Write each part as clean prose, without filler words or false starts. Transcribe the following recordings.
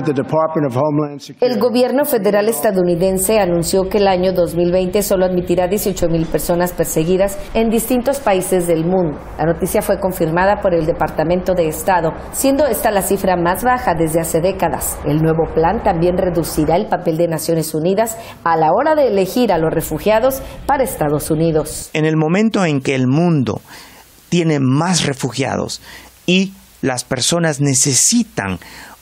El gobierno federal estadounidense anunció que el año 2020 solo admitirá 18,000 personas perseguidas en distintos países del mundo. La noticia fue confirmada por el Departamento de Estado, siendo esta la cifra más baja desde hace décadas. El nuevo plan también reducirá el papel de Naciones Unidas a la hora de elegir a los refugiados para Estados Unidos. En el momento en que el mundo tiene más refugiados y las personas necesitan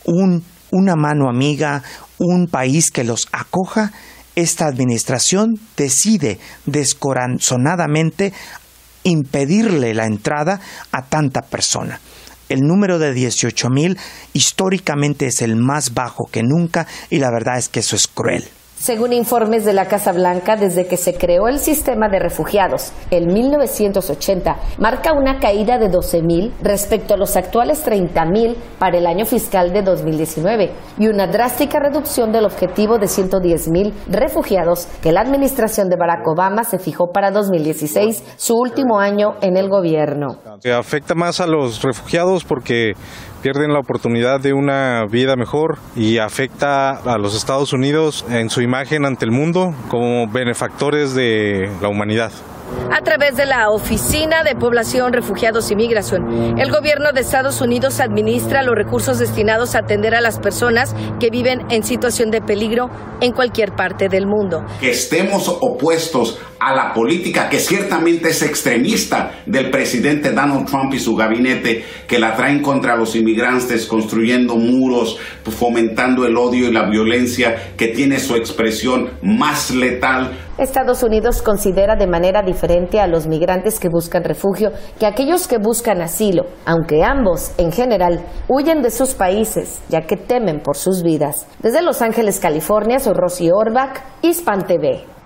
una mano amiga, un país que los acoja, esta administración decide descorazonadamente impedirle la entrada a tanta persona. El número de 18,000 históricamente es el más bajo que nunca y la verdad es que eso es cruel. Según informes de la Casa Blanca, desde que se creó el sistema de refugiados en 1980, marca una caída de 12,000 respecto a los actuales 30,000 para el año fiscal de 2019 y una drástica reducción del objetivo de 110,000 refugiados que la administración de Barack Obama se fijó para 2016, su último año en el gobierno. Afecta más a los refugiados porque pierden la oportunidad de una vida mejor y afecta a los Estados Unidos en su imagen ante el mundo como benefactores de la humanidad. A través de la Oficina de Población, Refugiados y Migración, el gobierno de Estados Unidos administra los recursos destinados a atender a las personas que viven en situación de peligro en cualquier parte del mundo. Que estemos opuestos a la política que ciertamente es extremista del presidente Donald Trump y su gabinete, que la traen contra los inmigrantes, construyendo muros, fomentando el odio y la violencia, que tiene su expresión más letal. Estados Unidos considera de manera diferente a los migrantes que buscan refugio que a aquellos que buscan asilo, aunque ambos, en general, huyen de sus países, ya que temen por sus vidas. Desde Los Ángeles, California, soy Rosy Orbach, Hispan TV.